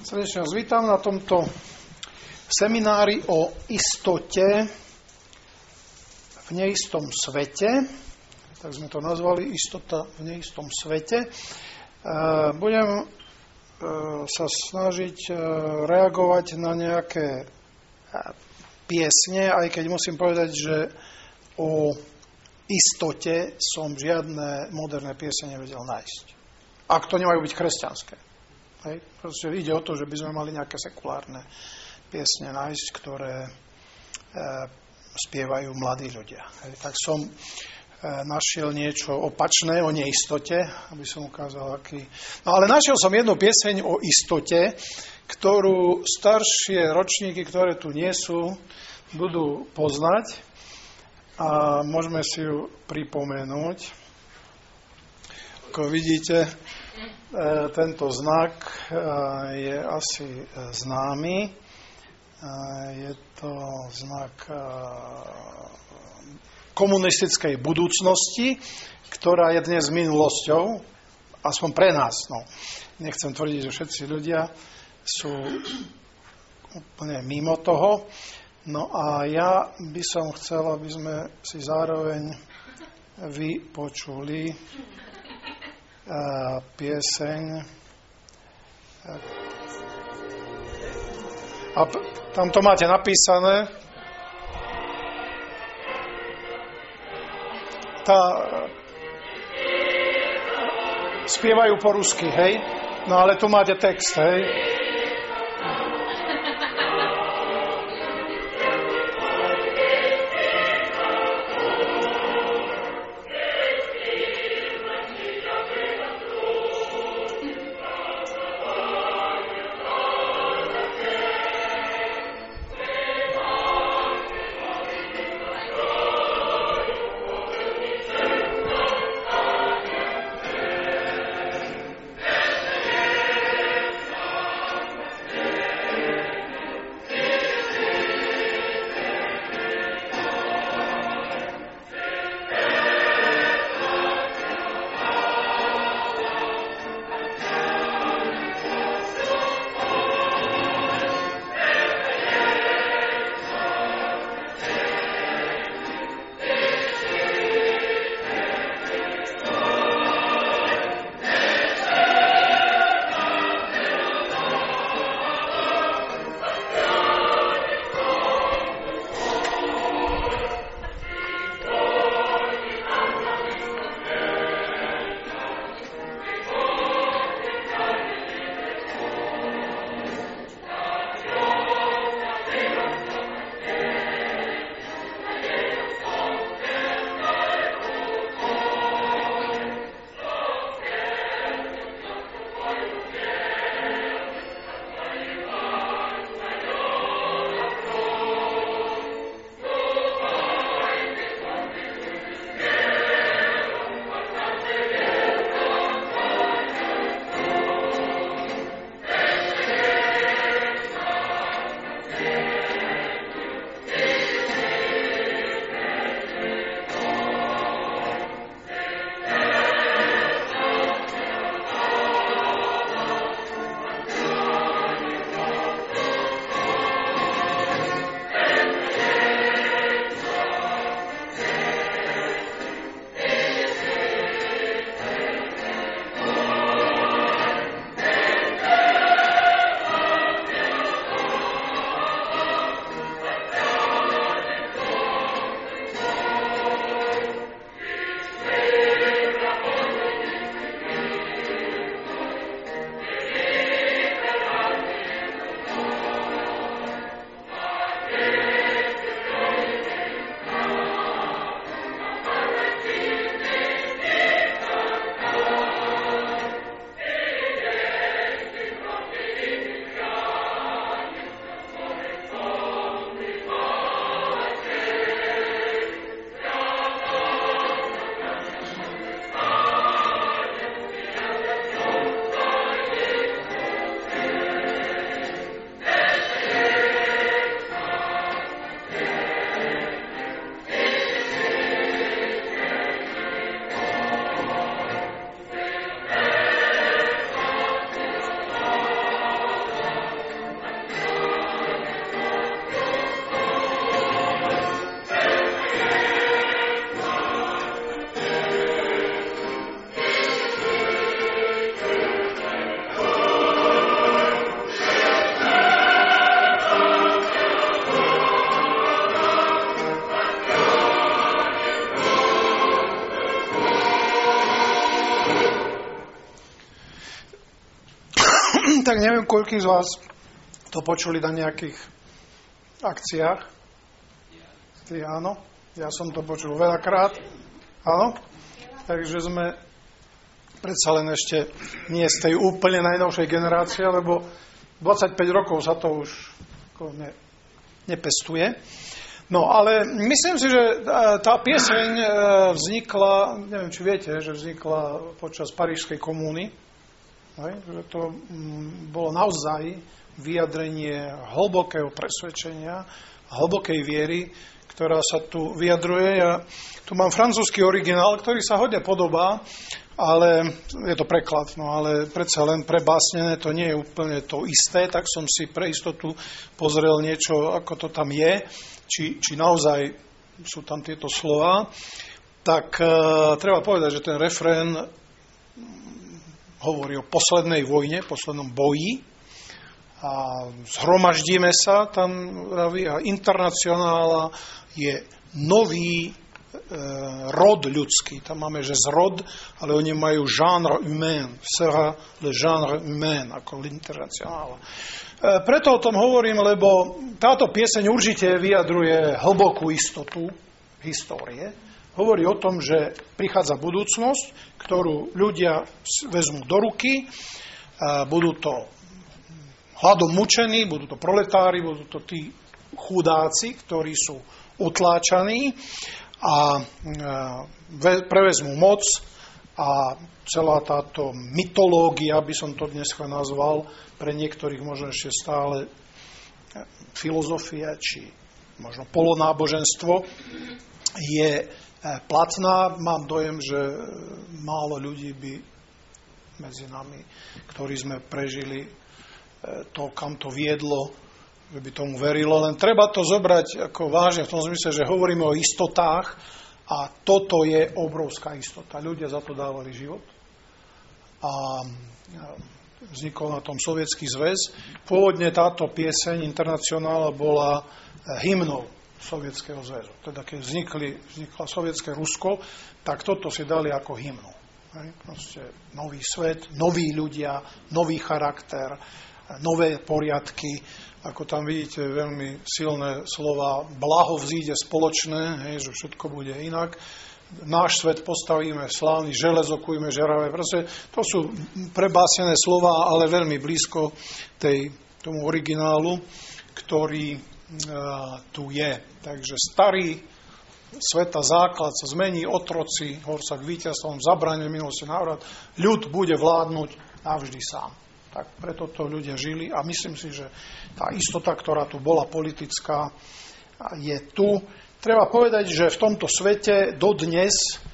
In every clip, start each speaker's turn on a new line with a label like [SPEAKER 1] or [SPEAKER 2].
[SPEAKER 1] Srdečne vás vítam na tomto seminári o istote v neistom svete. Tak sme to nazvali, istota v neistom svete. Budem sa snažiť reagovať na nejaké piesne, aj keď musím povedať, že o istote som žiadne moderné piesne nevedel nájsť. Ak to nemajú byť kresťanské. Hej. Proste ide o to, že by sme mali nejaké sekulárne piesne nájsť, ktoré spievajú mladí ľudia. Hej. Tak som našiel niečo opačné o neistote, aby som ukázal, aký... No ale našiel som jednu pieseň o istote, ktorú staršie ročníky, ktoré tu nie sú, budú poznať a môžeme si ju pripomenúť. Ako vidíte, tento znak je asi známy. Je to znak komunistickej budúcnosti, ktorá je dnes minulosťou, aspoň pre nás. No. Nechcem tvrdiť, že všetci ľudia sú úplne mimo toho. No a ja by som chcel, aby sme si zároveň vypočuli pieseň. A tam to máte napísané. Spievajú po rusky, hej? No ale tu máte text, hej? tak neviem, koľký z vás to počuli na nejakých akciách. Ty áno, ja som to počul veľakrát. Áno, takže sme predsa len ešte nie z tej úplne najnovšej generácie, lebo 25 rokov sa to už nepestuje. No, ale myslím si, že tá pieseň vznikla, neviem, či viete, že vznikla počas Parížskej komúny, že to bolo naozaj vyjadrenie hlbokého presvedčenia, hlbokej viery, ktorá sa tu vyjadruje. Ja tu mám francúzsky originál, ktorý sa hodne podobá, ale je to preklad, no ale predsa len prebásnené to nie je úplne to isté, tak som si pre istotu pozrel niečo, ako to tam je, či naozaj sú tam tieto slova. Tak treba povedať, že ten refrén hovorí o poslednej vojne, poslednom boji a zhromaždíme sa, tam vraví, a internacionála je nový rod ľudský. Tam máme, že zrod, ale oni majú genre humain. Sera le genre humain, ako l'internacionála. Preto o tom hovorím, lebo táto pieseň určite vyjadruje hlbokú istotu histórie. Hovorí o tom, že prichádza budúcnosť, ktorú ľudia vezmú do ruky, budú to hladom mučení, budú to proletári, budú to tí chudáci, ktorí sú utláčaní a prevezmú moc a celá táto mytológia, by som to dneska nazval, pre niektorých možno ešte stále filozofia, či možno polonáboženstvo, je platná. Mám dojem, že málo ľudí by medzi nami, ktorí sme prežili to, kam to viedlo, že by tomu verilo. Len treba to zobrať ako vážne v tom zmysle, že hovoríme o istotách a toto je obrovská istota. Ľudia za to dávali život a vznikol na tom Sovietský zväz. Pôvodne táto pieseň Internacionála bola hymnou Sovietskeho zväzu. Teda keď vzniklo sovietské Rusko, tak toto si dali ako hymnu. Proste nový svet, noví ľudia, nový charakter, nové poriadky. Ako tam vidíte, veľmi silné slova, blaho vzíde spoločné, že všetko bude inak. Náš svet postavíme slávny, železo kujme žeravé. Proste to sú prebásené slova, ale veľmi blízko tomu originálu, ktorý tu je. Takže starý sveta základ sa zmení, otroci, hor sa k víťazstvom, zabrane minulosti návrat, ľud bude vládnuť navždy sám. Tak preto to ľudia žili a myslím si, že tá istota, ktorá tu bola politická, je tu. Treba povedať, že v tomto svete dodnes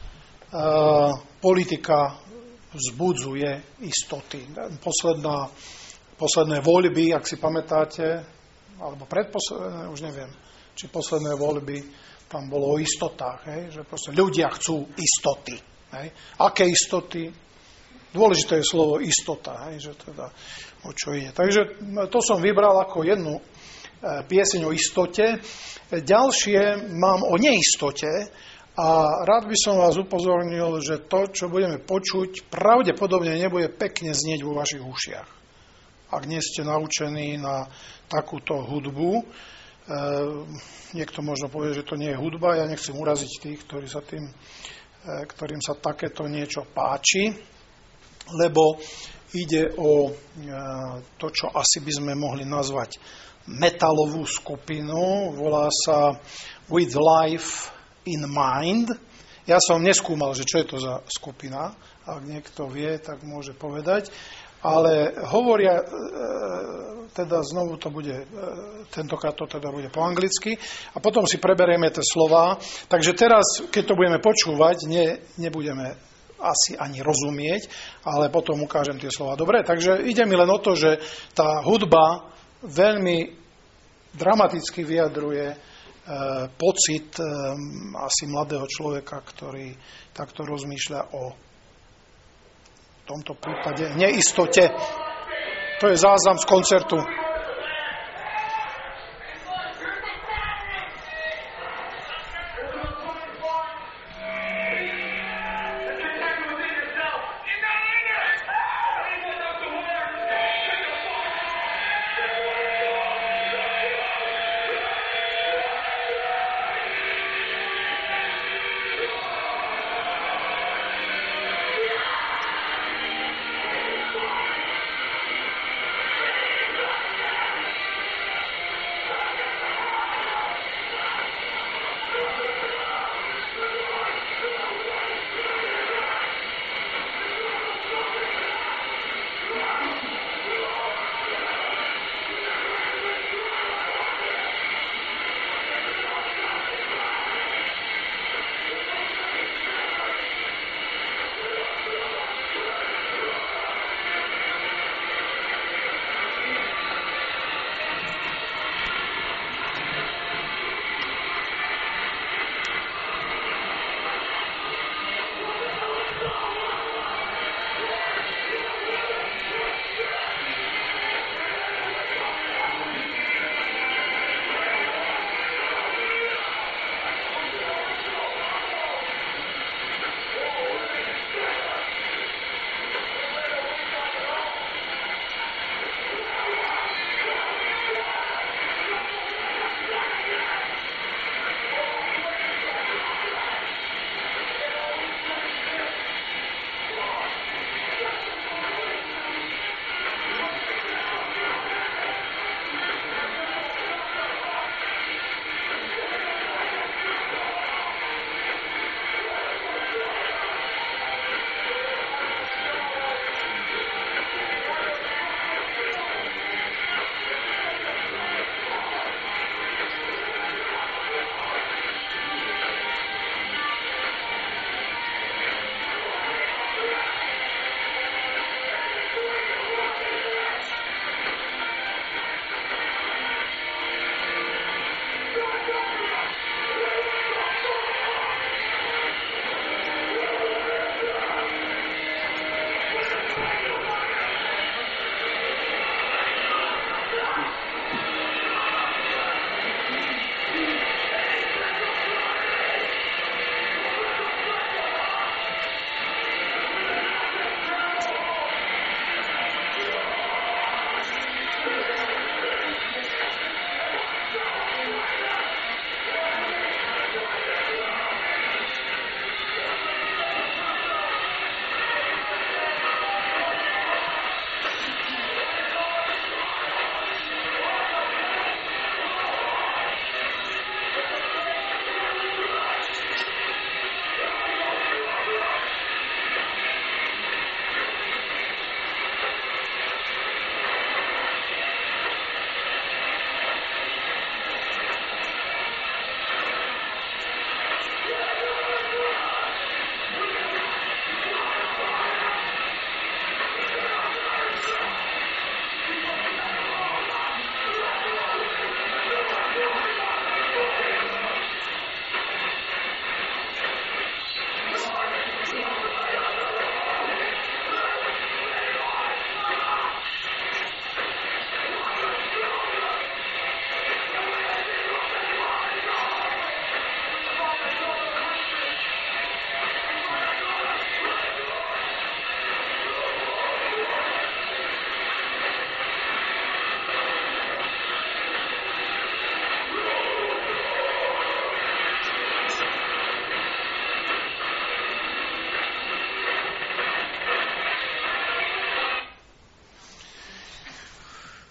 [SPEAKER 1] politika vzbudzuje istoty. Posledné voľby, ak si pamätáte, alebo predposledné, už neviem, či posledné voľby, tam bolo o istotách, že proste ľudia chcú istoty. Aké istoty? Dôležité je slovo istota, že teda o čo ide. Takže to som vybral ako jednu pieseň o istote. Ďalšie mám o neistote a rád by som vás upozornil, že to, čo budeme počuť, pravdepodobne nebude pekne znieť vo vašich ušiach. Ak nie ste naučení na takúto hudbu, niekto možno povie, že to nie je hudba, ja nechcem uraziť tých, ktorým sa takéto niečo páči, lebo ide o to, čo asi by sme mohli nazvať metalovú skupinu, volá sa With Life in Mind. Ja som neskúmal, že čo je to za skupina, ak niekto vie, tak môže povedať, ale hovoria, teda znovu to bude, tentokrát to teda bude po anglicky a potom si preberieme tie slová. Takže teraz, keď to budeme počúvať, nebudeme asi ani rozumieť, ale potom ukážem tie slová. Dobre, takže ide mi len o to, že tá hudba veľmi dramaticky vyjadruje pocit asi mladého človeka, ktorý takto rozmýšľa o tomto prípade neistote. To je záznam z koncertu.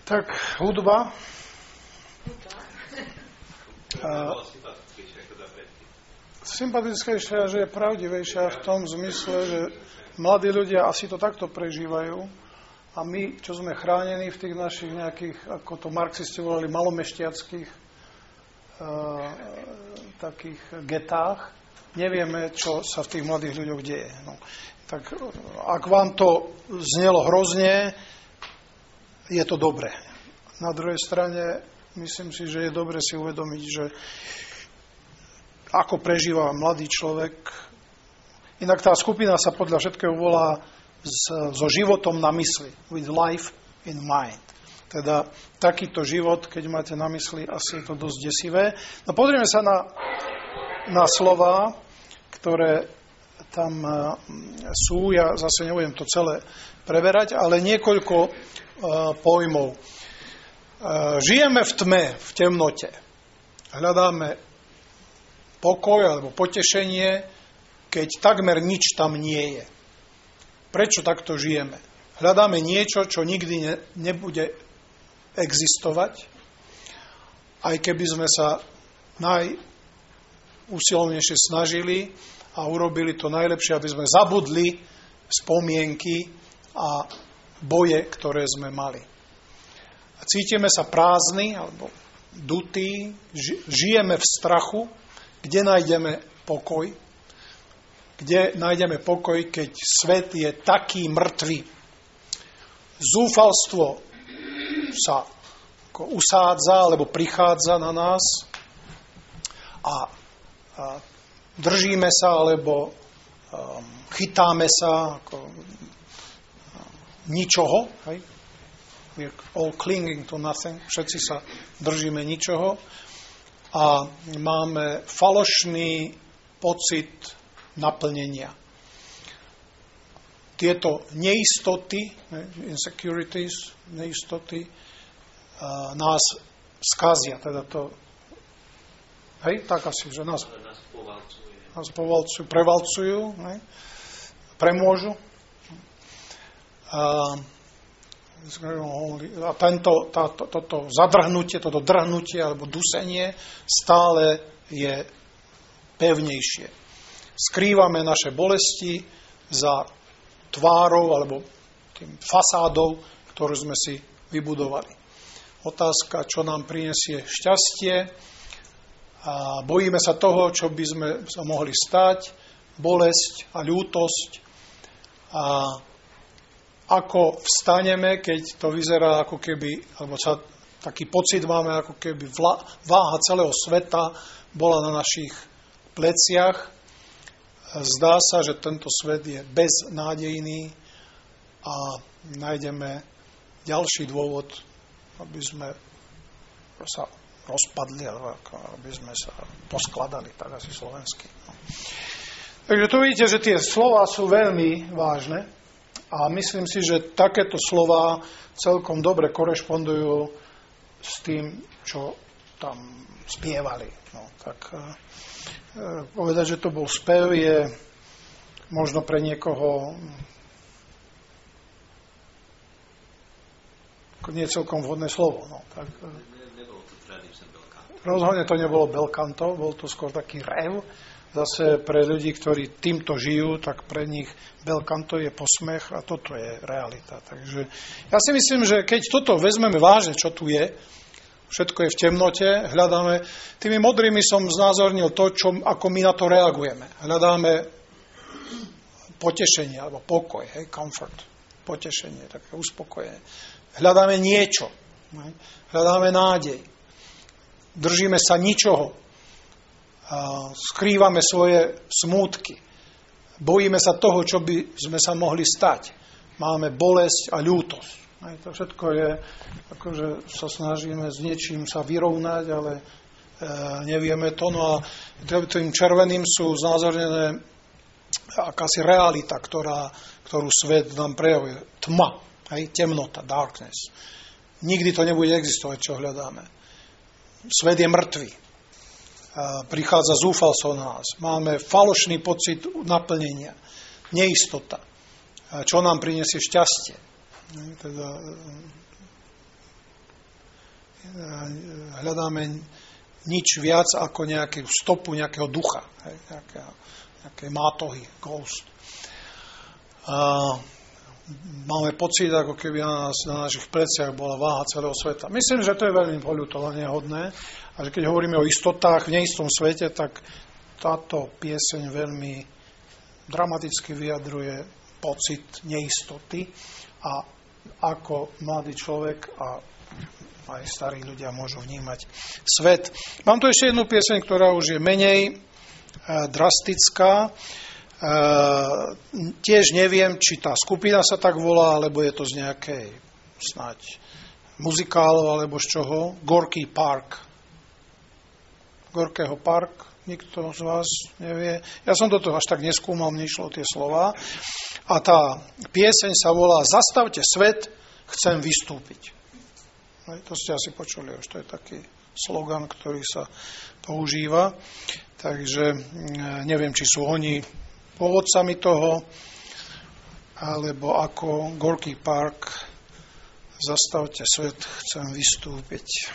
[SPEAKER 1] Tak, hudba. Sympatickejšia, že je pravdivejšia v tom zmysle, že mladí ľudia asi to takto prežívajú a my, čo sme chránení v tých našich nejakých, ako to marxisti volali, malomešťackých takých getách, nevieme, čo sa v tých mladých ľuďoch deje. No. Tak ak vám to znelo hrozne, je to dobré. Na druhej strane, myslím si, že je dobre si uvedomiť, že ako prežíva mladý človek. Inak tá skupina sa podľa všetkého volá so životom na mysli. With life in mind. Teda takýto život, keď máte na mysli, asi je to dosť desivé. No pozrieme sa na slová, ktoré tam sú. Ja zase nebudem to celé preberať, ale niekoľko pojmov. Žijeme v tme, v temnote. Hľadáme pokoj alebo potešenie, keď takmer nič tam nie je. Prečo takto žijeme? Hľadáme niečo, čo nikdy nebude existovať, aj keby sme sa najúsilovnejšie snažili a urobili to najlepšie, aby sme zabudli spomienky a boje, ktoré sme mali. A cítime sa prázdni alebo dutí, žijeme v strachu. Kde nájdeme pokoj? Kde nájdeme pokoj, keď svet je taký mŕtvy? Zúfalstvo sa usádza alebo prichádza na nás a držíme sa alebo chytáme sa ako ničoho. Hej? We're all clinging to nothing. Všetci sa držíme ničoho. A máme falošný pocit naplnenia. Tieto neistoty, insecurities, neistoty, nás skazia. Teda to, hej, tak asi, že nás povalcujú, prevalcujú, hej, premôžu. A toto zadrhnutie, toto drhnutie alebo dusenie stále je pevnejšie. Skrývame naše bolesti za tvárou alebo tým fasádou, ktorú sme si vybudovali. Otázka, čo nám prinesie šťastie. A bojíme sa toho, čo by sme sa mohli stať, bolesť a ľútosť. A ako vstaneme, keď to vyzerá ako keby, alebo sa taký pocit máme, ako keby váha celého sveta bola na našich pleciach. Zdá sa, že tento svet je beznádejný a nájdeme ďalší dôvod, aby sme sa rozpadli, alebo aby sme sa poskladali, tak asi slovensky. No. Takže tu vidíte, že tie slová sú veľmi vážne. A myslím si, že takéto slová celkom dobre korešpondujú s tým, čo tam spievali. No, tak povedať, že to bol spev, je možno pre niekoho nie celkom vhodné slovo. No, tak, rozhodne to nebolo belcanto, bol to skôr taký rev. Zase pre ľudí, ktorí týmto žijú, tak pre nich belcanto je posmech a toto je realita. Takže ja si myslím, že keď toto vezmeme vážne, čo tu je, všetko je v temnote, hľadáme, tými modrými som znázornil to, ako my na to reagujeme. Hľadáme potešenie, alebo pokoj, hej, comfort, potešenie, také uspokojenie. Hľadáme niečo, hej, hľadáme nádej. Držíme sa ničoho. Skrývame svoje smútky. Bojíme sa toho, čo by sme sa mohli stať. Máme bolesť a ľútosť. To všetko je, akože sa snažíme s niečím sa vyrovnať, ale nevieme to. No a tým červeným sú znázornené akási realita, ktorú svet nám prejavuje. Tma, temnota, darkness. Nikdy to nebude existovať, čo hľadáme. Svet je mŕtvý. Prichádza zúfalstvo na nás. Máme falošný pocit naplnenia, neistota, čo nám prinesie šťastie. Teda, hľadáme nič viac ako nejakú stopu nejakého ducha, nejaké mátohy, ghost. Máme pocit, ako keby na našich pleciach bola váha celého sveta. Myslím, že to je veľmi poľutovaniahodné a že keď hovoríme o istotách v neistom svete, tak táto pieseň veľmi dramaticky vyjadruje pocit neistoty a ako mladý človek a aj starí ľudia môžu vnímať svet. Mám tu ešte jednu pieseň, ktorá už je menej drastická. Tiež neviem, či tá skupina sa tak volá, alebo je to z nejakej snáď muzikálov, alebo z čoho. Gorky Park. Gorkého Park. Nikto z vás nevie. Ja som toto až tak neskúmal, mne išlo tie slova. A tá pieseň sa volá Zastavte svet, chcem vystúpiť. To ste asi počuli, už to je taký slogan, ktorý sa používa. Takže neviem, či sú oni pôvodcami toho, alebo ako Gorky Park Zastavte svet, chcem vystúpiť.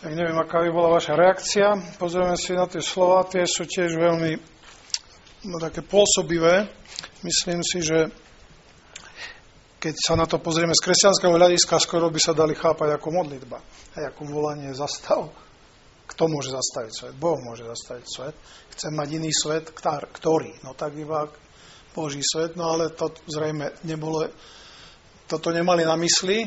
[SPEAKER 1] Tak neviem, aká by bola vaša reakcia. Pozrieme si na tie slova, tie sú tiež veľmi také pôsobivé. Myslím si, že keď sa na to pozrieme z kresťanského hľadiska, skoro by sa dali chápať ako modlitba. A ako volanie zastav. Kto môže zastaviť svet? Boh môže zastaviť svet. Chcem mať iný svet, ktorý? No tak iba Boží svet, no ale to zrejme nebolo, toto nemali na mysli.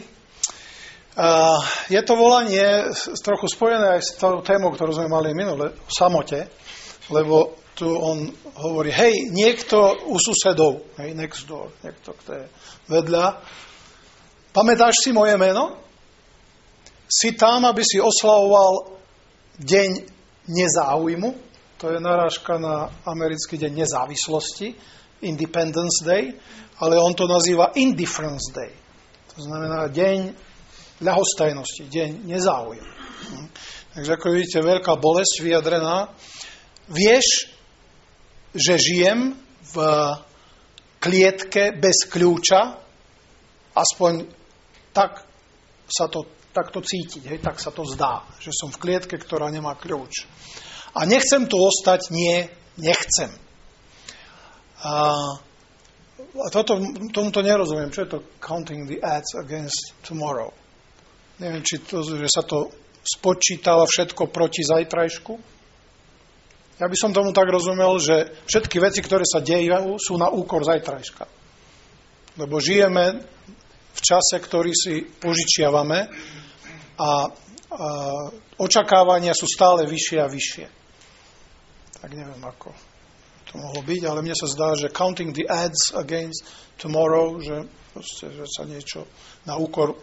[SPEAKER 1] Je to volanie trochu spojené aj s tou témou, ktorú sme mali minule, o samote, lebo tu on hovorí, hej, niekto u susedov, hej, next door, niekto, kto je vedľa, pamätáš si moje meno? Si tam, aby si oslavoval deň nezáujmu, to je narážka na americký deň nezávislosti, Independence Day, ale on to nazýva Indifference Day. To znamená deň ľahostajnosti, deň nezáujmu. Takže ako vidíte, veľká bolesť vyjadrená. Vieš, že žijem v klietke bez kľúča, aspoň tak to cítiť, hej, tak sa to zdá, že som v klietke, ktorá nemá kľúč. A nechcem tu ostať, nechcem. A tomuto nerozumiem. Čo je to counting the odds against tomorrow? Neviem, či to, že sa to spočítava všetko proti zajtrajšku. Ja by som tomu tak rozumel, že všetky veci, ktoré sa dejú, sú na úkor zajtrajška. Lebo žijeme v čase, ktorý si požičiavame a očakávania sú stále vyššie a vyššie. Tak neviem, ako to mohlo byť, ale mne sa zdá, že counting the odds against tomorrow, že sa niečo na úkor...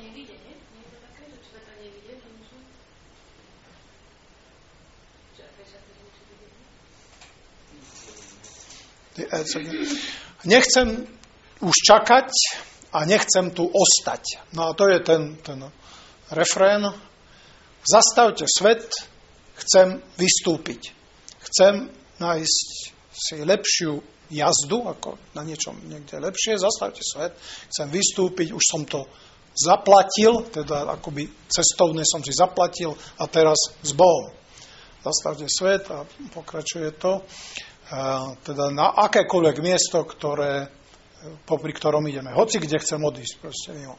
[SPEAKER 1] Nechcem už čakať a nechcem tu ostať. No a to je ten refrén. Zastavte svet, chcem vystúpiť. Chcem nájsť si lepšiu jazdu, ako na niečom niekde lepšie. Zastavte svet, chcem vystúpiť, už som to zaplatil, teda akoby cestovné som si zaplatil a teraz s Bohom. Zastavte svet a pokračuje to. Teda na akékoľvek miesto, popri ktorom ideme. Hoci kde chcem odísť. Proste mimo.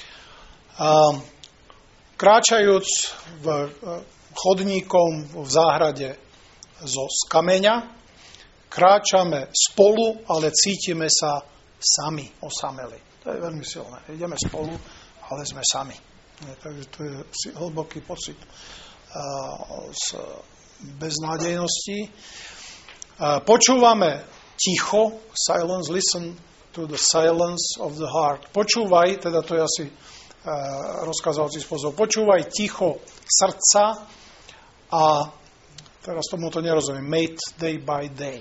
[SPEAKER 1] Kráčajúc chodníkom v záhrade z kameňa, kráčame spolu, ale cítime sa sami, osameli. To je veľmi silné. Ideme spolu, ale sme sami. Takže to je hlboký pocit z beznádejnosti. Počúvame ticho, silence, listen to the silence of the heart. Počúvaj, teda to je asi rozkazovací spôsob, počúvaj ticho srdca a teraz tomu to nerozumiem, mate day by day.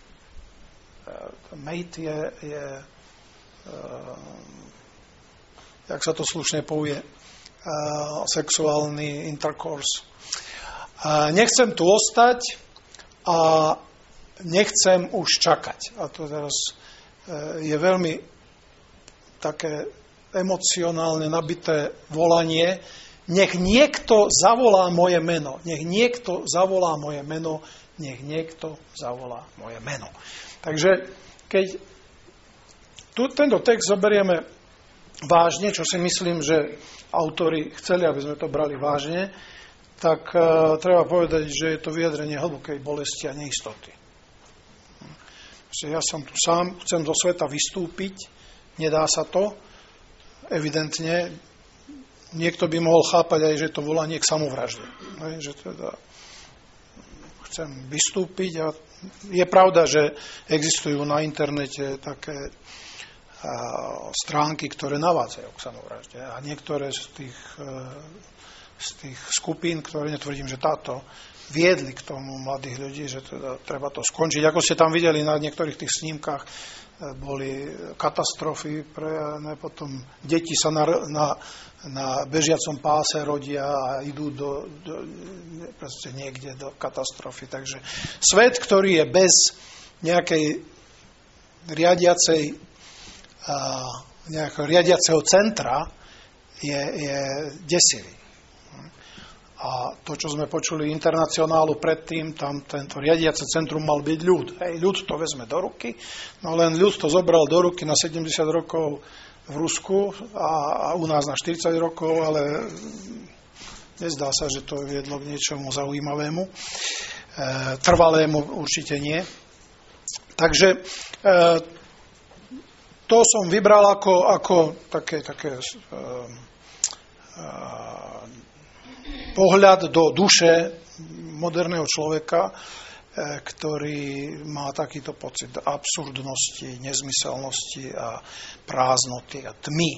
[SPEAKER 1] Mate je jak sa to slušne povie, sexuálny intercourse. Nechcem tu ostať a nechcem už čakať. A to teraz je veľmi také emocionálne nabité volanie. Nech niekto zavolá moje meno. Nech niekto zavolá moje meno. Nech niekto zavolá moje meno. Takže keď tento text zoberieme vážne, čo si myslím, že autori chceli, aby sme to brali vážne, tak treba povedať, že je to vyjadrenie hlbokej bolesti a neistoty. Ja som tu sám, chcem zo sveta vystúpiť, nedá sa to. Evidentne, niekto by mohol chápať aj, že to volanie k samovražde. Že teda chcem vystúpiť a je pravda, že existujú na internete také stránky, ktoré navádzajú k samovražde. A niektoré z tých skupín, ktoré netvrdím, že táto viedli k tomu mladých ľudí, že teda treba to skončiť. Ako ste tam videli na niektorých tých snímkach, boli katastrofy, potom deti sa na bežiacom páse rodia a idú niekde do katastrofy. Takže svet, ktorý je bez nejakej nejakého riadiaceho centra, je desivý. A to, čo sme počuli internacionálu predtým, tam tento riadiace centrum mal byť ľud. Ľud to vezme do ruky, no len ľud to zobral do ruky na 70 rokov v Rusku a u nás na 40 rokov, ale nezdá sa, že to viedlo k niečomu zaujímavému. Trvalému určite nie. Takže to som vybral ako také pohľad do duše moderného človeka, ktorý má takýto pocit absurdnosti, nezmyselnosti a prázdnoty a tmy.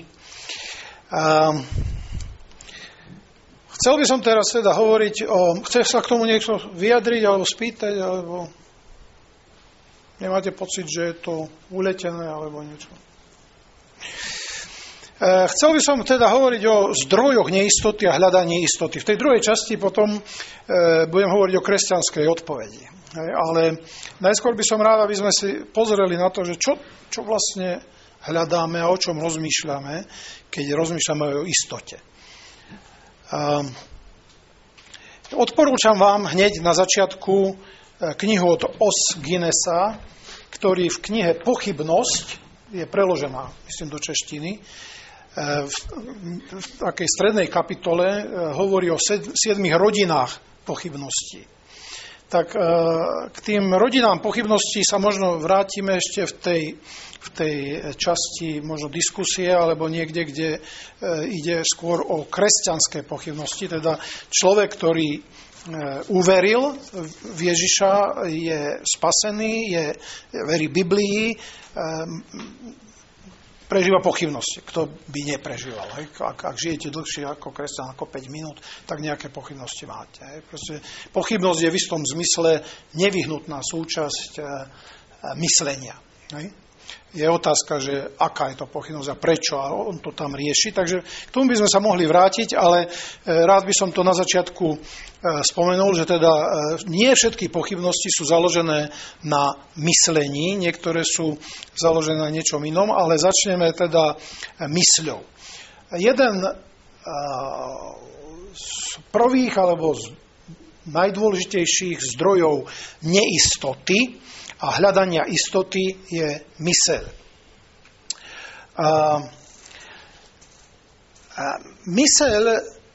[SPEAKER 1] Chcel by som teraz teda hovoriť chce sa k tomu niekto vyjadriť alebo spýtať, alebo nemáte pocit, že je to uletené alebo niečo? Chcel by som teda hovoriť o zdrojoch neistoty a hľadaní istoty. V tej druhej časti potom budem hovoriť o kresťanskej odpovedi. Ale najskôr by som rád, aby sme si pozreli na to, že čo vlastne hľadáme a o čom rozmýšľame, keď rozmýšľame o istote. Odporúčam vám hneď na začiatku knihu od Os Guinnessa, ktorý v knihe Pochybnosť je preložená, myslím, do češtiny. V takej strednej kapitole hovorí o 7 rodinách pochybností. Tak k tým rodinám pochybností sa možno vrátime ešte v tej časti možno diskusie, alebo niekde, kde ide skôr o kresťanské pochybnosti. Teda človek, ktorý uveril v Ježiša, je spasený, verí Biblii, prežíva pochybnosti. Kto by neprežíval? Ak žijete dlhšie ako kresťan, ako 5 minút, tak nejaké pochybnosti máte. Proste pochybnosť je v istom zmysle nevyhnutná súčasť myslenia. Je otázka, že aká je to pochybnosť a prečo, a on to tam rieši. Takže k tomu by sme sa mohli vrátiť, ale rád by som to na začiatku spomenul, že teda nie všetky pochybnosti sú založené na myslení, niektoré sú založené na niečom inom, ale začneme teda mysľou. Jeden z prvých alebo z najdôležitejších zdrojov neistoty a hľadania istoty je myseľ. Myseľ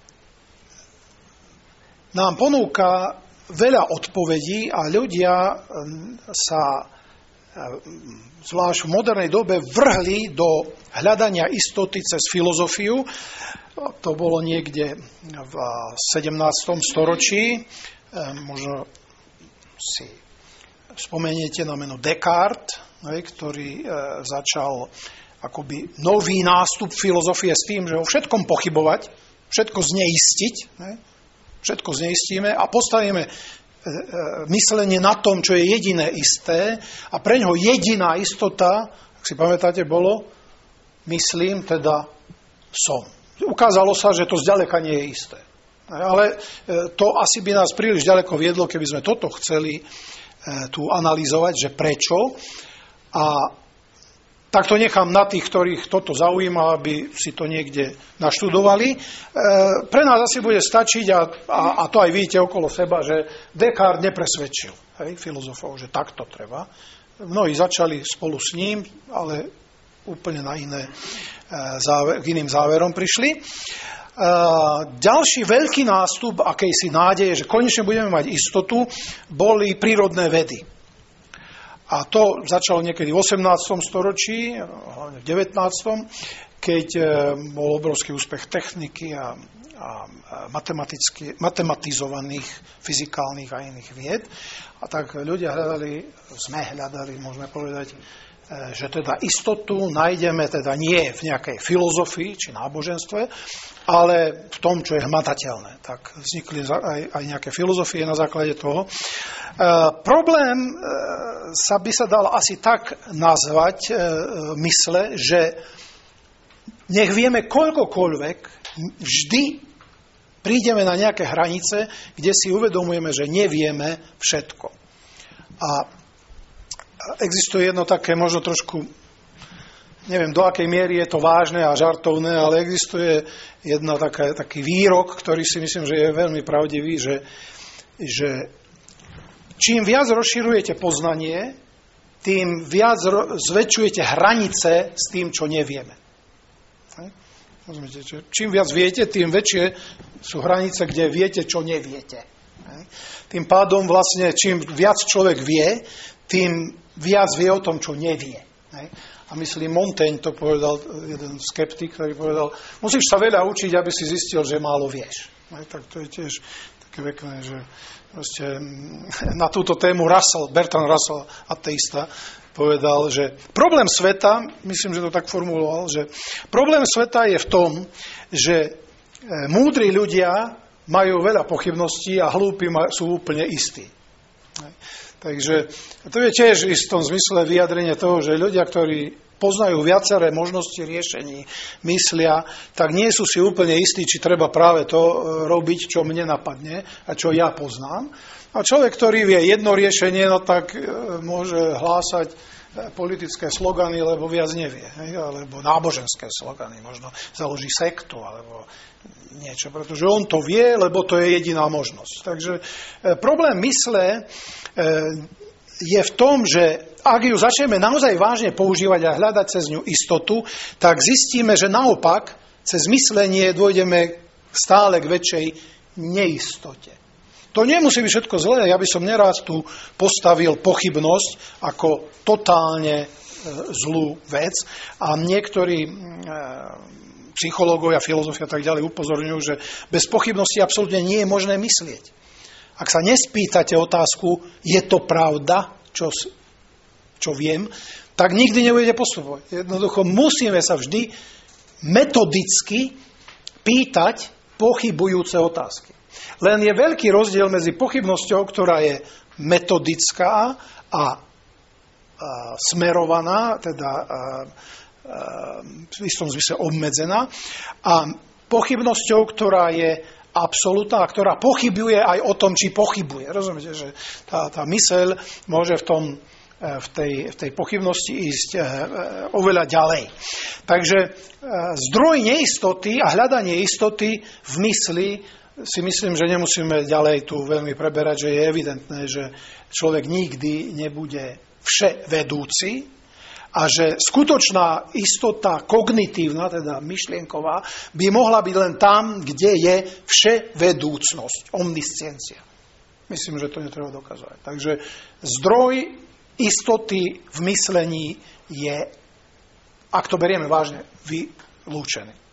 [SPEAKER 1] nám ponúka veľa odpovedí a ľudia sa zvlášť v modernej dobe vrhli do hľadania istoty cez filozofiu. To bolo niekde v 17. storočí. Možno si spomeniete na meno Descartes, ktorý začal akoby nový nástup filozofie s tým, že o všetkom pochybovať, všetko zneistiť, všetko zneistíme a postavíme myslenie na tom, čo je jediné isté a pre ňoho jediná istota, ak si pamätáte, bolo myslím, teda som. Ukázalo sa, že to zďaleka nie je isté. Ale to asi by nás príliš ďaleko viedlo, keby sme toto chceli tu analyzovať, že prečo. A tak to nechám na tých, ktorých toto zaujíma, aby si to niekde naštudovali. Pre nás asi bude stačiť, a to aj vidíte okolo seba, že Descartes nepresvedčil filozofov, že takto treba. Mnohí začali spolu s ním, ale úplne na k iným záverom prišli. Ďalší veľký nástup akejsi nádeje, že konečne budeme mať istotu, boli prírodné vedy. A to začalo niekedy v 18. storočí, hlavne v 19., keď bol obrovský úspech techniky a matematizovaných fyzikálnych a iných vied. A tak ľudia sme hľadali, môžeme povedať, že teda istotu nájdeme teda nie v nejakej filozofii či náboženstve, ale v tom, čo je hmatateľné. Tak vznikli aj nejaké filozofie na základe toho. Problém by sa dal asi tak nazvať mysle, že nech vieme koľkokoľvek, vždy prídeme na nejaké hranice, kde si uvedomujeme, že nevieme všetko. A existuje jedno také možno trošku neviem, do akej miery je to vážne a žartovné, ale existuje taký výrok, ktorý si myslím, že je veľmi pravdivý, že čím viac rozširujete poznanie, tým viac zväčšujete hranice s tým, čo nevieme. Rozumiete? Čím viac viete, tým väčšie sú hranice, kde viete, čo neviete. Tým pádom vlastne, čím viac človek vie, tým viac vie o tom, čo nevie. A myslím, Montaigne to povedal, jeden skeptik, ktorý povedal, musíš sa veľa učiť, aby si zistil, že málo vieš. Tak to je tiež také pekné, že proste na túto tému Bertrand Russell, ateista, povedal, že problém sveta, myslím, že to tak formuloval, že problém sveta je v tom, že múdri ľudia majú veľa pochybností a hlúpi sú úplne istí. Takže to je tiež v istom zmysle vyjadrenie toho, že ľudia, ktorí poznajú viaceré možnosti riešení, myslia, tak nie sú si úplne istí, či treba práve to robiť, čo mne napadne a čo ja poznám. A človek, ktorý vie jedno riešenie, no tak môže hlásať politické slogany, lebo viac nevie. Alebo náboženské slogany, možno založí sektu, alebo niečo, pretože on to vie, lebo to je jediná možnosť. Takže problém mysle je v tom, že ak ju začneme naozaj vážne používať a hľadať cez ňu istotu, tak zistíme, že naopak cez myslenie dôjdeme stále k väčšej neistote. To nemusí byť všetko zlé. Ja by som nerád tu postavil pochybnosť ako totálne zlú vec. A niektorí psychológovia, filozofia a tak ďalej upozorňujú, že bez pochybnosti absolútne nie je možné myslieť. Ak sa nespýtate otázku, je to pravda, čo viem, tak nikdy nebudete postupovať. Jednoducho musíme sa vždy metodicky pýtať pochybujúce otázky. Len je veľký rozdiel medzi pochybnosťou, ktorá je metodická a smerovaná, teda v istom zmysle obmedzená, a pochybnosťou, ktorá je absolútna a ktorá pochybuje aj o tom, či pochybuje. Rozumiete, že tá myseľ môže v tej pochybnosti ísť oveľa ďalej. Takže zdroj neistoty a hľadanie istoty v mysli si myslím, že nemusíme ďalej tu veľmi preberať, že je evidentné, že človek nikdy nebude vševedúci a že skutočná istota kognitívna, teda myšlienková, by mohla byť len tam, kde je vševedúcnosť, omnisciencia. Myslím, že to netreba dokazovať. Takže zdroj istoty v myslení je, ak to berieme vážne, vylúčený.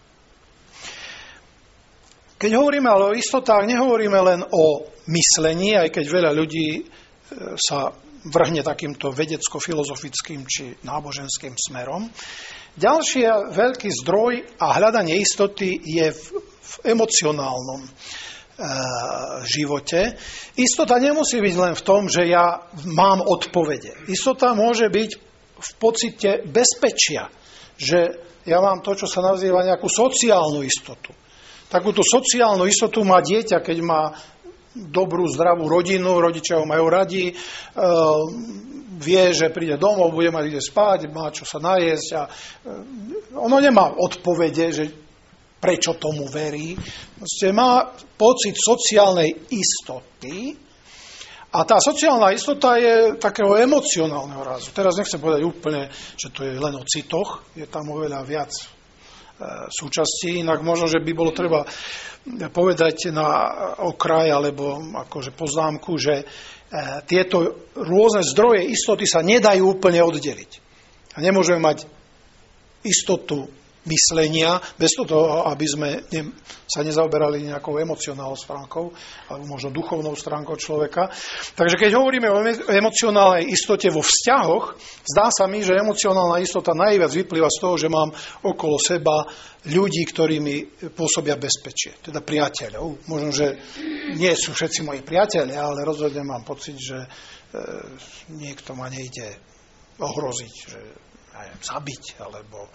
[SPEAKER 1] Keď hovoríme ale o istotách, nehovoríme len o myslení, aj keď veľa ľudí sa vrhne takýmto vedecko-filozofickým či náboženským smerom. Ďalší veľký zdroj a hľadanie istoty je v emocionálnom živote. Istota nemusí byť len v tom, že ja mám odpovede. Istota môže byť v pocite bezpečia, že ja mám to, čo sa nazýva nejakú sociálnu istotu. Takúto sociálnu istotu má dieťa, keď má dobrú, zdravú rodinu, rodičia ho majú radi, vie, že príde domov, bude mať kde spať, má čo sa najesť a ono nemá odpovede, že prečo tomu verí. Má pocit sociálnej istoty a tá sociálna istota je takého emocionálneho rázu. Teraz nechcem povedať úplne, že to je len o citoch, je tam oveľa viac súčasti, inak možno, že by bolo treba povedať na okraj alebo akože poznámku, že tieto rôzne zdroje istoty sa nedajú úplne oddeliť. A nemôžeme mať istotu myslenia bez toho, aby sme sa nezaoberali nejakou emocionálnou stránkou alebo možno duchovnou stránkou človeka. Takže keď hovoríme o emocionálnej istote vo vzťahoch, zdá sa mi, že emocionálna istota najviac vyplýva z toho, že mám okolo seba ľudí, ktorí mi pôsobia bezpečie, teda priateľov. Možno, že nie sú všetci moji priatelia, ale rozhodne mám pocit, že niekto ma nejde ohroziť, že zabiť, alebo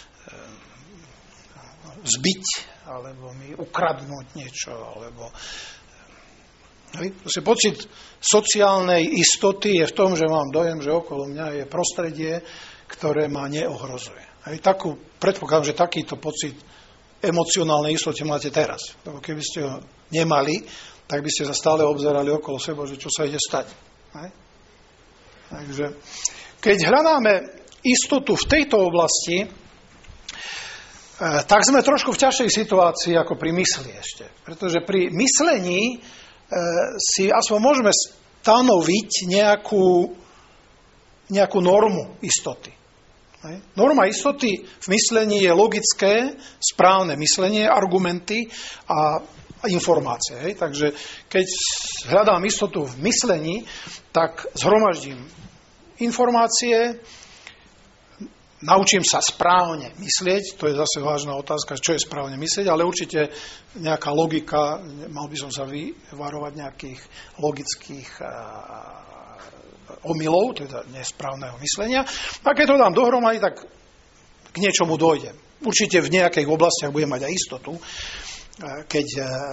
[SPEAKER 1] zbiť, alebo mi ukradnúť niečo, alebo pocit sociálnej istoty je v tom, že mám dojem, že okolo mňa je prostredie, ktoré ma neohrozuje. Predpokladám, že takýto pocit emocionálnej istoty máte teraz. Lebo keby ste ho nemali, tak by ste sa stále obzerali okolo seba, že čo sa ide stať. Takže keď hľadáme istotu v tejto oblasti, tak sme trošku v ťažšej situácii ako pri mysli ešte. Pretože pri myslení si aspoň môžeme stanoviť nejakú normu istoty. Norma istoty v myslení je logické, správne myslenie, argumenty a informácie. Takže keď hľadám istotu v myslení, tak zhromaždím informácie, naučím sa správne myslieť, to je zase vážna otázka, čo je správne myslieť, ale určite nejaká logika, mal by som sa vyvarovať nejakých logických omylov, teda nesprávneho myslenia. A keď to dám dohromady, tak k niečomu dojdem. Určite v nejakých oblastiach budem mať aj istotu, keď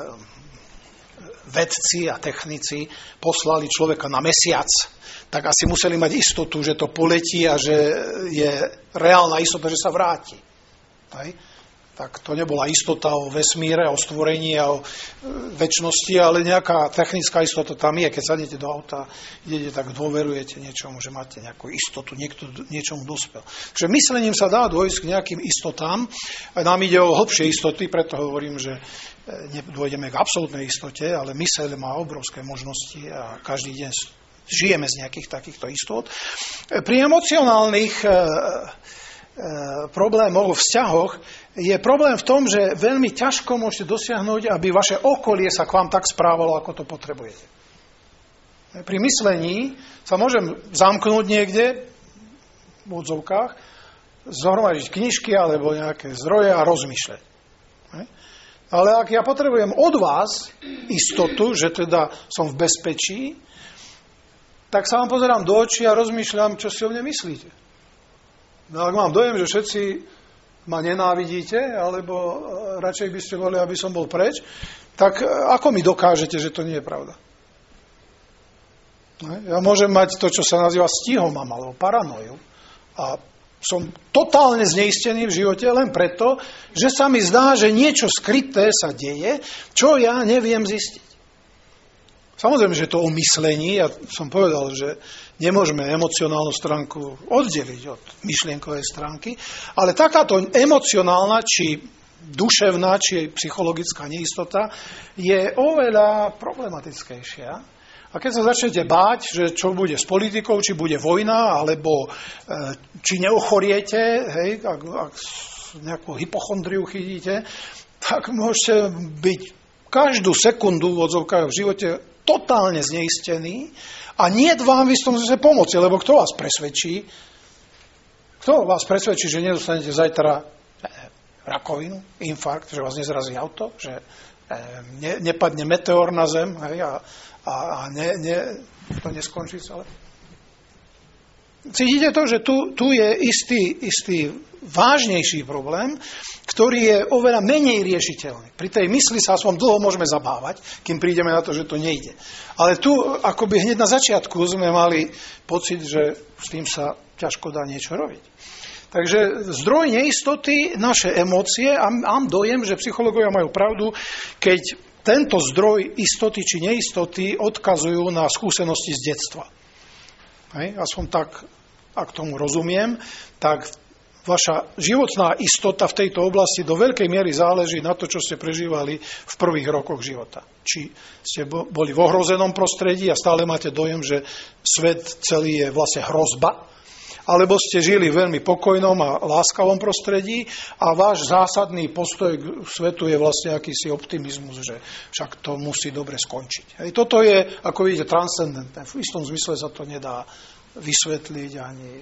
[SPEAKER 1] vedci a technici poslali človeka na mesiac, tak asi museli mať istotu, že to poletí a že je reálna istota, že sa vráti. Tak to nebola istota o vesmíre, o stvorení a o večnosti, ale nejaká technická istota tam je. Keď sadnete do auta, idete, tak dôverujete niečomu, že máte nejakú istotu, niekto niečomu dospel. Takže myslením sa dá dôjsť k nejakým istotám. Nám ide o hlbšie istoty, preto hovorím, že nedôjdeme k absolútnej istote, ale myseľ má obrovské možnosti a každý deň žijeme z nejakých takýchto istot. Pri emocionálnych problémoch, vzťahoch je problém v tom, že veľmi ťažko môžete dosiahnuť, aby vaše okolie sa k vám tak správalo, ako to potrebujete. Pri myslení sa môžem zamknúť niekde v odzovkách, zhromažiť knižky alebo nejaké zdroje a rozmýšľať. Ale ak ja potrebujem od vás istotu, že teda som v bezpečí, tak sa vám pozerám do očí a rozmýšľam, čo si o mne myslíte. No ak mám dojem, že všetci ma nenávidíte, alebo radšej by ste volili, aby som bol preč, tak ako mi dokážete, že to nie je pravda? Ja môžem mať to, čo sa nazýva stihomam, alebo paranoju. A som totálne zneistený v živote len preto, že sa mi zdá, že niečo skryté sa deje, čo ja neviem zistiť. Samozrejme, že to o myslení, ja som povedal, že nemôžeme emocionálnu stránku oddeliť od myšlienkovej stránky, ale takáto emocionálna, či duševná, či psychologická neistota je oveľa problematickejšia. A keď sa začnete báť, že čo bude s politikou, či bude vojna, alebo či neochoriete, hej, ak nejakú hypochondriu chytíte, tak môžete byť každú sekundu v odzovkách v živote totálne zneistený a nie vám v istom zase pomoci, lebo kto vás presvedčí, že nedostanete zajtra rakovinu, infarkt, že vás nezrazí auto, že nepadne meteor na zem, hej, a to neskončí celé. Cítite to, že tu je istý vážnejší problém, ktorý je oveľa menej riešiteľný. Pri tej mysli sa aspoň dlho môžeme zabávať, kým prídeme na to, že to nejde. Ale tu akoby hneď na začiatku sme mali pocit, že s tým sa ťažko dá niečo robiť. Takže zdroj neistoty, naše emócie, a mám dojem, že psychológovia majú pravdu, keď tento zdroj istoty či neistoty odkazujú na skúsenosti z detstva. Aspoň tak, ak tomu rozumiem, tak vaša životná istota v tejto oblasti do veľkej miery záleží na to, čo ste prežívali v prvých rokoch života. Či ste boli v ohrozenom prostredí a stále máte dojem, že svet celý je vlastne hrozba, alebo ste žili v veľmi pokojnom a láskavom prostredí a váš zásadný postoj k svetu je vlastne akýsi optimizmus, že však to musí dobre skončiť. Toto je, ako vidíte, transcendentné. V istom zmysle sa to nedá vysvetliť ani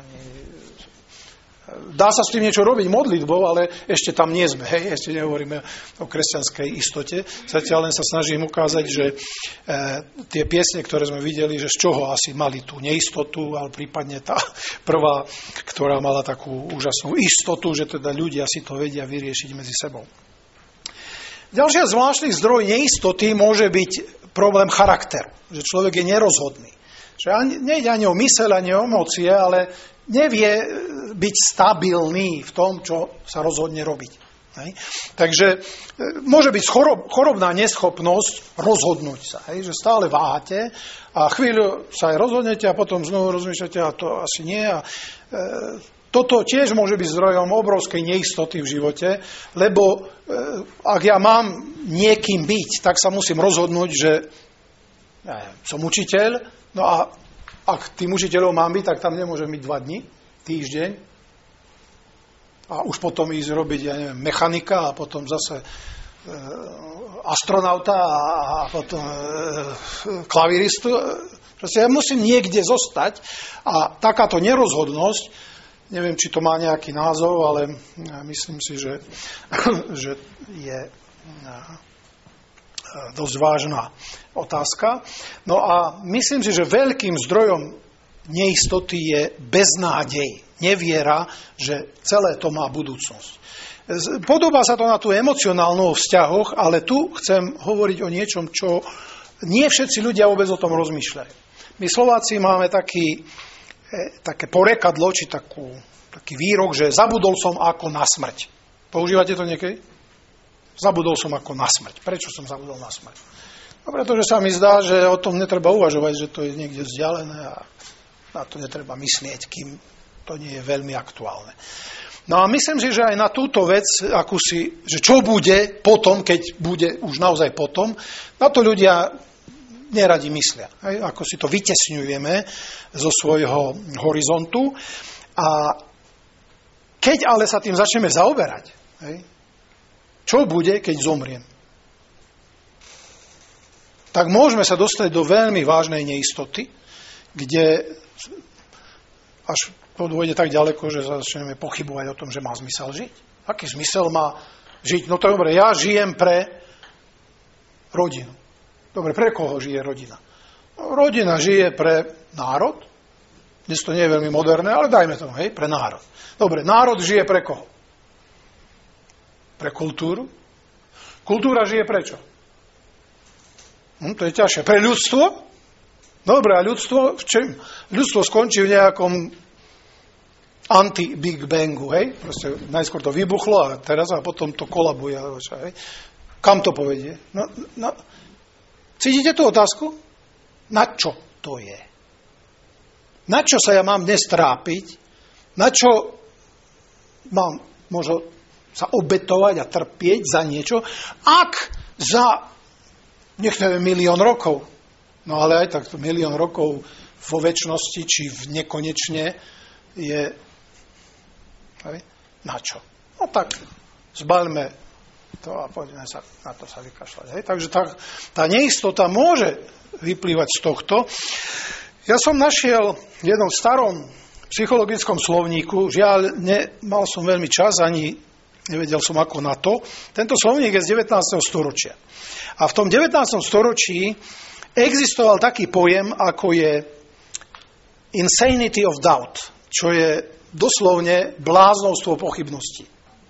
[SPEAKER 1] dá sa s tým niečo robiť modlitbou, ale ešte tam nie sme. Ešte nehovoríme o kresťanskej istote. Zatiaľ len sa snažím ukázať, že tie piesne, ktoré sme videli, že z čoho asi mali tú neistotu, ale prípadne tá prvá, ktorá mala takú úžasnú istotu, že teda ľudia si to vedia vyriešiť medzi sebou. Ďalšia zvláštny zdroj neistoty môže byť problém charakteru. Že človek je nerozhodný. Že nejde ani o myseľ, ani o emócie, ale nevie byť stabilný v tom, čo sa rozhodne robiť. Hej. Takže môže byť chorobná neschopnosť rozhodnúť sa, hej, že stále váhate a chvíľu sa aj rozhodnete a potom znovu rozmýšľate a to asi nie. A toto tiež môže byť zdrojom obrovskej neistoty v živote, lebo ak ja mám niekým byť, tak sa musím rozhodnúť, že som učiteľ, no a ak tým učiteľom mám byť, tak tam nemôžem byť 2 dni, týždeň a už potom ísť robiť, mechanika a potom zase astronauta a potom klaviristu. Proste ja musím niekde zostať a takáto nerozhodnosť, neviem, či to má nejaký názov, ale myslím si, že je dosť vážna otázka. No a myslím si, že veľkým zdrojom neistoty je beznádej, neviera, že celé to má budúcnosť. Podobá sa to na tú emocionálnu o vzťahoch, ale tu chcem hovoriť o niečom, čo nie všetci ľudia vôbec o tom rozmýšľajú. My Slováci máme také porekadlo, či taký výrok, že zabudol som ako na smrť. Používate to niekedy? Zabudol som ako na smrť. Prečo som zabudol na smrť? No, pretože sa mi zdá, že o tom netreba uvažovať, že to je niekde vzdialené a na to netreba myslieť, kým to nie je veľmi aktuálne. No a myslím si, že aj na túto vec, že čo bude potom, keď bude už naozaj potom, na to ľudia neradi myslia. Hej? Ako si to vytesňujeme zo svojho horizontu. A keď ale sa tým začneme zaoberať, hej? Čo bude, keď zomriem? Tak môžeme sa dostať do veľmi vážnej neistoty, kde až to dôjde tak ďaleko, že začneme pochybovať o tom, že má zmysel žiť. Aký zmysel má žiť? No to je dobre, ja žijem pre rodinu. Dobre, pre koho žije rodina? No, rodina žije pre národ. Dnes to nie je veľmi moderné, ale dajme tomu, hej, pre národ. Dobre, národ žije pre koho? Pre kultúru. Kultúra žije prečo? To je ťažšie. Pre ľudstvo? Dobre, a ľudstvo v čem? Ľudstvo skončí v nejakom anti-Big Bangu, hej? Proste najskôr to vybuchlo a teraz a potom to kolabuje. Hej? Kam to povedie? No. Cítite tú otázku? Na čo to je? Na čo sa ja mám dnes trápiť? Na čo mám možno sa obetovať a trpieť za niečo, ak za, nech neviem, 1 000 000 rokov, no ale aj tak 1 000 000 rokov vo večnosti, či v nekonečne je, hej, na čo? No tak, zbaľme to a poďme sa na to sa vykašľať. Hej. Takže tá neistota môže vyplývať z tohto. Ja som našiel v jednom starom psychologickom slovníku, žiaľ, nemal som veľmi čas, ani nevedel som ako na to. Tento slovník je z 19. storočia. A v tom 19. storočí existoval taký pojem, ako je insanity of doubt, čo je doslovne bláznovstvo pochybností.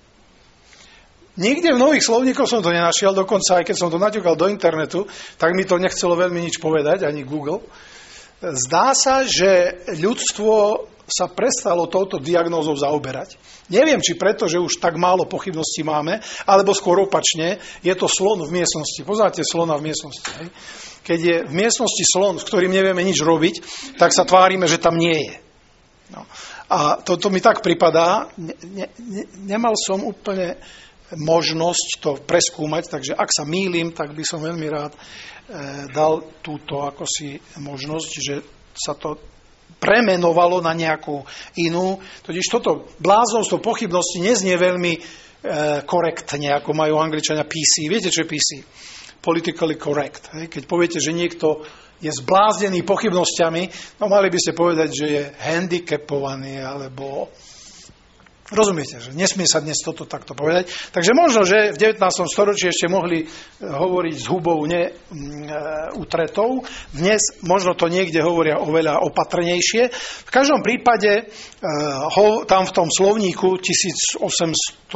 [SPEAKER 1] Nikde v nových slovníkoch som to nenašiel, dokonca aj keď som to naťukal do internetu, tak mi to nechcelo veľmi nič povedať, ani Google. Zdá sa, že ľudstvo sa prestalo touto diagnózou zaoberať. Neviem, či preto, že už tak málo pochybností máme, alebo skôr opačne, je to slon v miestnosti. Poznáte slona v miestnosti. Hej? Keď je v miestnosti slon, s ktorým nevieme nič robiť, tak sa tvárime, že tam nie je. No. A toto mi tak pripadá. Nemal som úplne možnosť to preskúmať, takže ak sa mýlim, tak by som veľmi rád dal túto akosi možnosť, že sa to premenovalo na nejakú inú. Totiž toto bláznovstvo pochybnosti neznie veľmi korektne, ako majú Angličania PC. Viete, čo je PC? Politically correct. Hej? Keď poviete, že niekto je zbláznený pochybnosťami, no mali by ste povedať, že je handicapovaný, alebo rozumiete, že nesmie sa dnes toto takto povedať. Takže možno, že v 19. storočí ešte mohli hovoriť s hubou neutretou. Dnes možno to niekde hovoria oveľa opatrnejšie. V každom prípade tam v tom slovníku 1892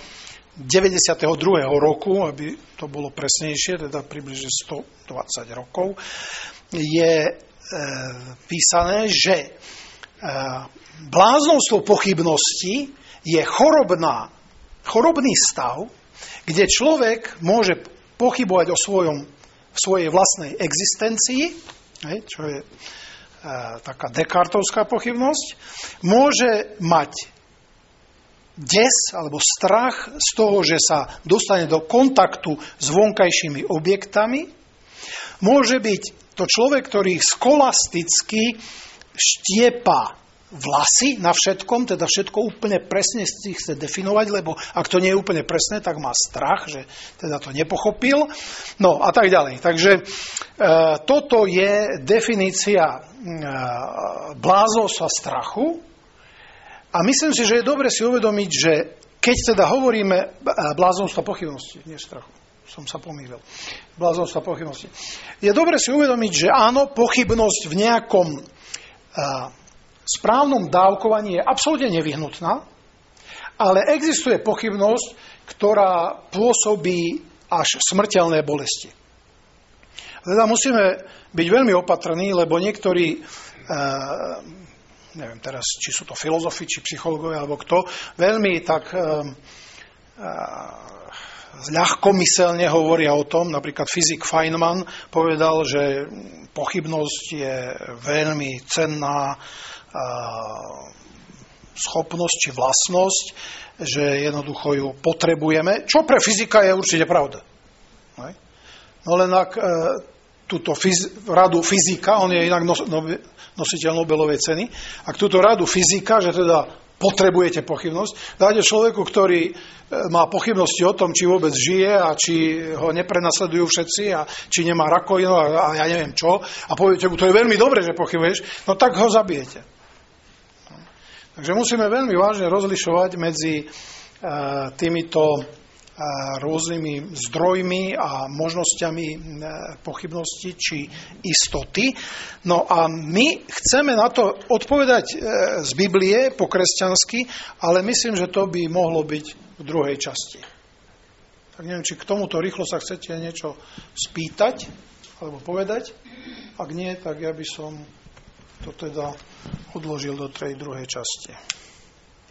[SPEAKER 1] roku, aby to bolo presnejšie, teda približne 120 rokov, je písané, že bláznostvo pochybnosti je chorobný stav, kde človek môže pochybovať o svojej vlastnej existencii, čo je taká descartovská pochybnosť, môže mať des alebo strach z toho, že sa dostane do kontaktu s vonkajšími objektami. Môže byť to človek, ktorý skolasticky štiepa vlasy na všetkom, teda všetko úplne presne si chce definovať, lebo ak to nie je úplne presné, tak má strach, že teda to nepochopil. No a tak ďalej. Takže toto je definícia bláznostva strachu. A myslím si, že je dobre si uvedomiť, že keď teda hovoríme bláznostva pochybnosti, nie strachu, som sa pomýlil, bláznostva pochybnosti, je dobre si uvedomiť, že áno, pochybnosť v nejakom správnom dávkovaní je absolútne nevyhnutná, ale existuje pochybnosť, ktorá pôsobí až smrteľné bolesti. Teda musíme byť veľmi opatrní, lebo niektorí neviem teraz, či sú to filozofi, či psychológovia, alebo kto, veľmi tak ľahkomyselne hovoria o tom, napríklad fyzik Feynman povedal, že pochybnosť je veľmi cenná schopnosť či vlastnosť, že jednoducho ju potrebujeme, čo pre fyzika je určite pravda. No len ak túto radu fyzika, on je inak nositeľ Nobelovej ceny, ak túto radu fyzika, že teda potrebujete pochybnosť, dáte človeku, ktorý má pochybnosti o tom, či vôbec žije a či ho neprenasledujú všetci a či nemá rakovinu a ja neviem čo, a poviete mu, to je veľmi dobre, že pochybuješ, no tak ho zabijete. Takže musíme veľmi vážne rozlišovať medzi týmito rôznymi zdrojmi a možnosťami pochybnosti či istoty. No a my chceme na to odpovedať z Biblie po kresťansky, ale myslím, že to by mohlo byť v druhej časti. Tak neviem, či k tomuto rýchlo sa chcete niečo spýtať alebo povedať. Ak nie, tak ja by som to teda odložil do tej druhej časti.